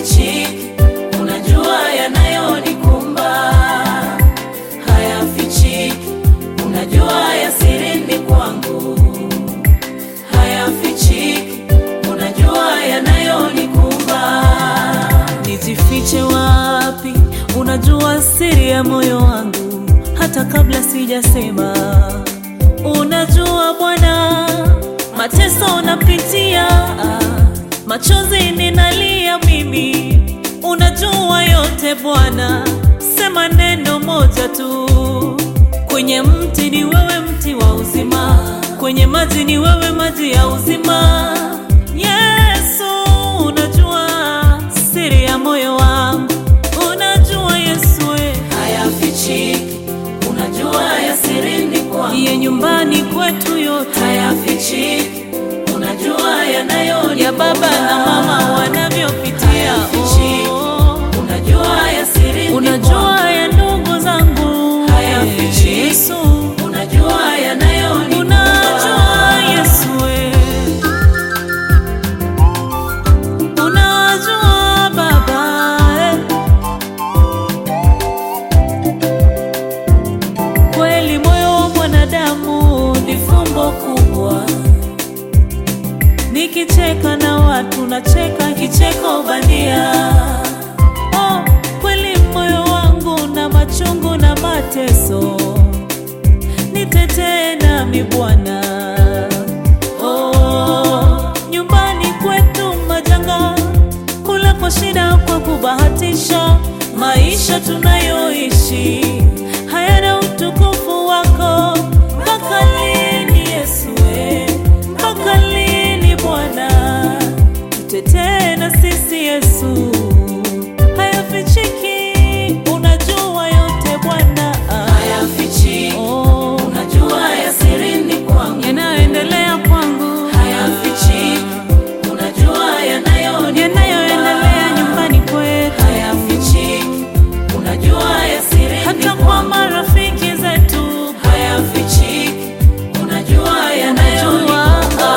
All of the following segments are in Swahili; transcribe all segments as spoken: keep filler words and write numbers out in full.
hayafichiki, unajua yanayonikumba. Hayafichiki, unajua ya sirini kwangu. Hayafichiki, unajua yanayonikumba. Nijifiche wapi? Unajua siri ya moyo wangu hata kabla sijasema. Unajua Bwana, mateso napitia, machozi ninalia mimi. Unajua yote Bwana, sema neno moja tu. Kwenye mti ni wewe mti wa uzima, kwenye maji ni wewe maji ya uzima. Yesu, unajua siri ya moyo wangu. Unajua Yesu, we hayafichiki, unajua ya sirini kwangu. Ye nyumbani kwetu yote hayafichiki, unajua yanayonikumba. Ya baba na mama wanavyopitia, oh, unajua ya sirini, unajua ya ndugu zangu. Hayafichiki, Yesu, unajua yanayonikumba. Unajua Yesu, we unajua Baba, eh. Kweli moyo wa mwanadamu ni fumbo kubwa. Nikicheka na watu nacheka kicheko bandia. Oh, kweli moyo wangu na machungu na mateso. Nitetee nami Bwana. Oh, nyumbani kwetu majanga, kula kwa shida kwa kubahatisha. Maisha tunayoishi hayana utukufu wako. Mpaka lini Yesu, we mpaka lini Bwana? Tutetee na sisi Yesu. Hayafichiki, unajua yote Bwana. Hayafichiki, oh, unajua ya sirini kwangu, yanayoendelea kwangu. Hayafichiki, unajua yanayoendelea nyumbani kwetu. Hayafichiki, unajua ya sirini hata kwa marafiki zetu. Hayafichiki, unajua yanayonikumba.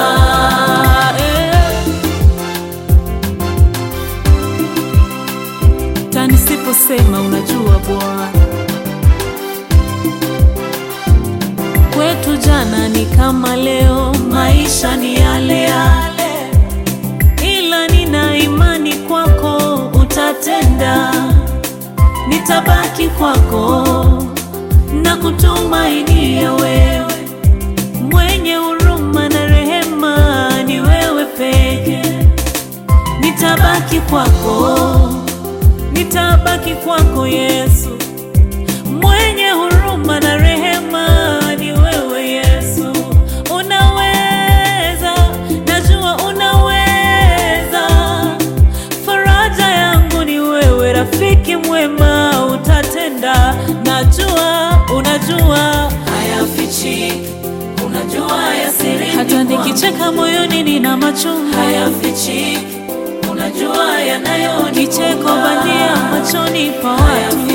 Nisiposema unajua Bwana. Kwetu jana ni kama leo, maisha ni yale yale, ila nina imani kwako utatenda. Nitabaki kwako na kutumainia wewe, mwenye huruma na rehema ni wewe peke. Nitabaki kwako, nitabaki kwako Yesu, mwenye huruma na rehema ni wewe Yesu. Unaweza, najua unaweza. Faraja yangu ni wewe, rafiki mwema utatenda. Najua, unajua hayafichiki, unajua ya sirini kwangu. Hata nikicheka moyoni nina machungu. Hayafichiki, unajua yanayonikumba. Kicheko bandia machoni pa watu.